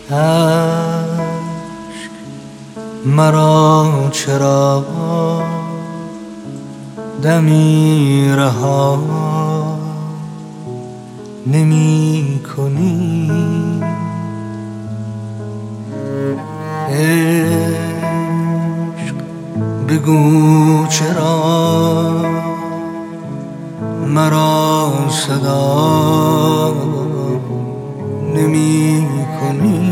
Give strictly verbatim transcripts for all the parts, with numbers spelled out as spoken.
عشق مرا چرا دمی رها نمی کنی؟ عشق بگو چرا مرا صدا نمی کنی؟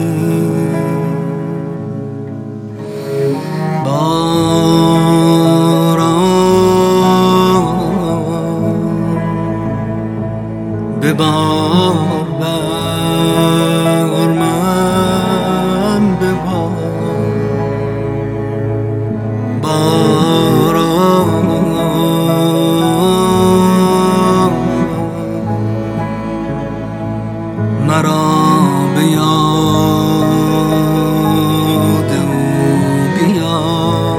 باران ببار بر من ببار، باران مرا به یاد او بیار.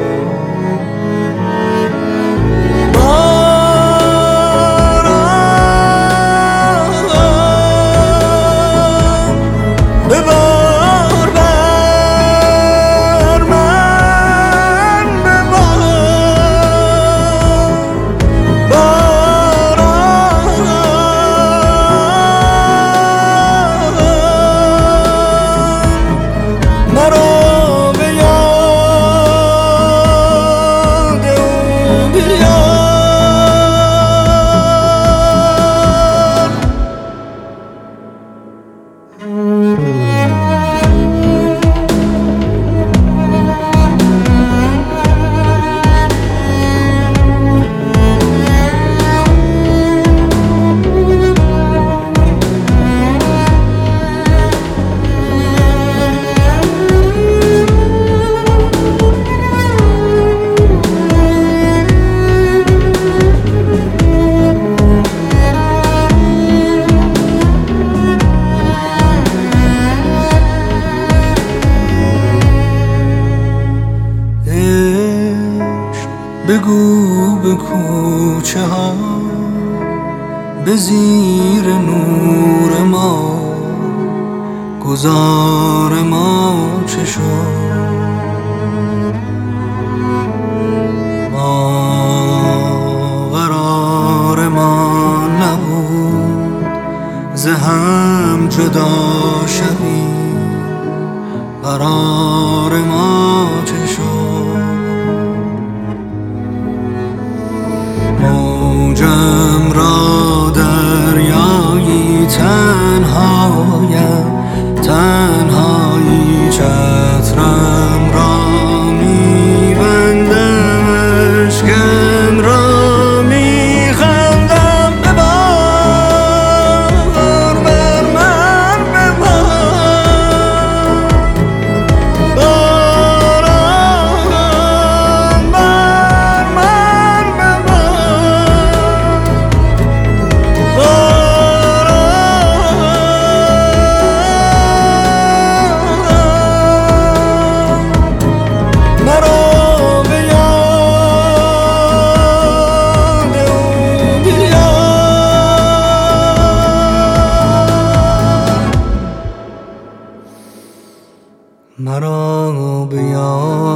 بگو به کوچه ها به زیر نور ما گذار ما چه شد؟ ما قرار ما نبود ز هم جدا شویم، قرار ما چه شد؟ موجم را دریایی تنهایم، تنهایی چترم را میبندم، اشکم را میخندم. ببار بر من ببار، باران بر من مرا به یاد